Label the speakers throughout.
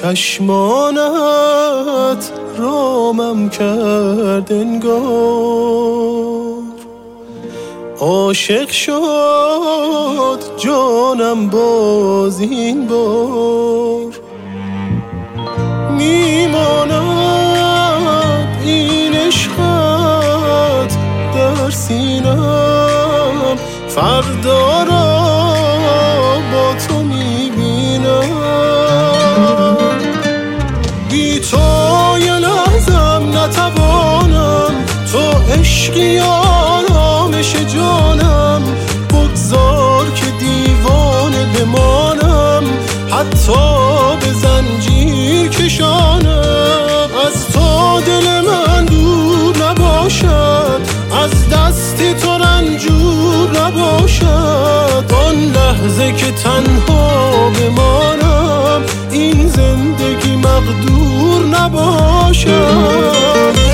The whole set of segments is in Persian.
Speaker 1: چشمانت رامم کرد انگار، عاشق شد جانم باز این بار. میماند این عشقت در سینم، فردا را با تو میبینم. بی تو یه لحظم نتوانم، تو عشقی آرامش جانم. بگذار که دیوانه بمانم، حتی به زنجیر کشانم. از تو دل من دور نباشد، از دست تو رنجور نباشد. آن لحظه که تنها بمانم، این زندگی مقدور نباشد.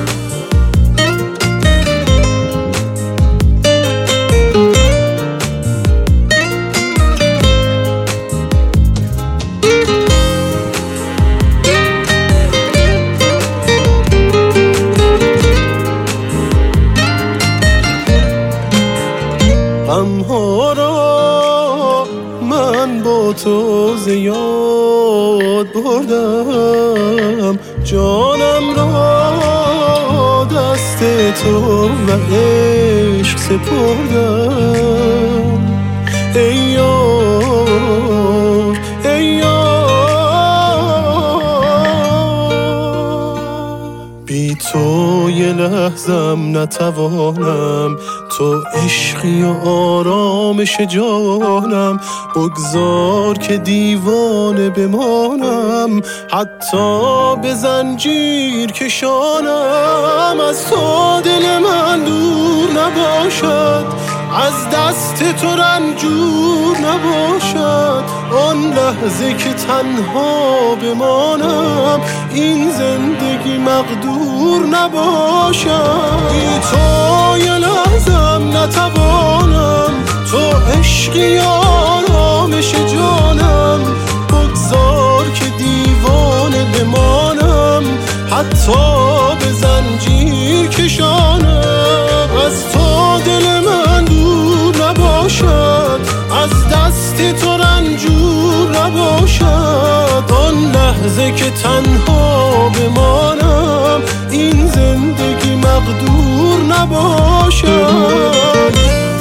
Speaker 1: غمها را من با تو زیاد بردم، جانم را دست تو و عشق سپردم. ای یار ای یار، بی تو یه لحظم نتوانم، تو عشقی و آرامش جانم. بگذار که دیوانه بمانم، حتی به زنجیر کشانم. از تو دل من دور نباشد، از دست تو رنجور نباشد. آن لحظه که تنها بمانم، این زندگی مقدور نباشد. بی تو یه لحظم نتوانم، تو عشقی آرامش جانم. بگذار که دیوانه بمانم، حتی به زنجیر کشانم. از تو دل من دور نباشد، از دست تو رنجور نباشد. آن لحظه که تنها بمانم، این زندگی مقدور نباشد.